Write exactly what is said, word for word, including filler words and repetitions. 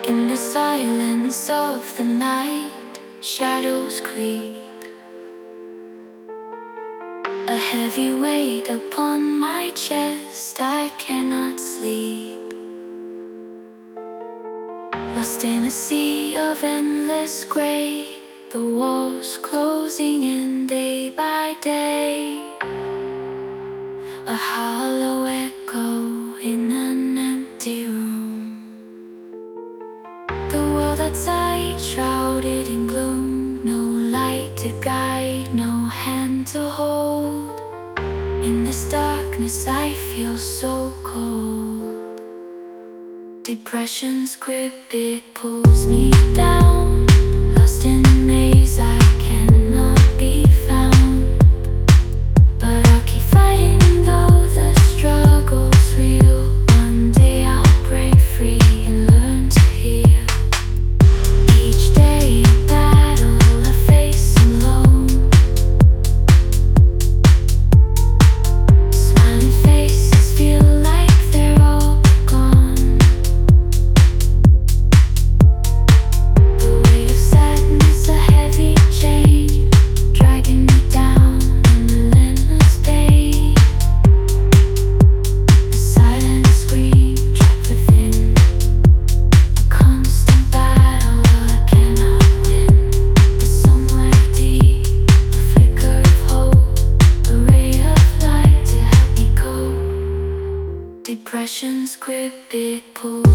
In the silence of the night, shadows creep, a heavy weight upon my chest. I cannot sleep, lost in a sea of endless gray, the walls closing in day by day, a hollow echo in an empty room. The world outside shrouded in gloom, no light to guide, no hand to hold. In this darkness I feel so cold. Depression's grip, it pulls me down, lost in a maze I cannot be found. But I'll keep fighting though the struggle's real. One day I'll break free and learn to heal. Each day a battle I face alone, smiling faces feel like they're all gone. The weight of sadness, a heavy chain, dragging me down in relentless pain. A silent scream trapped within, a constant battle I cannot win. But somewhere deep, a flicker of hope, a ray of light to help me cope. Depression's grip, it pulls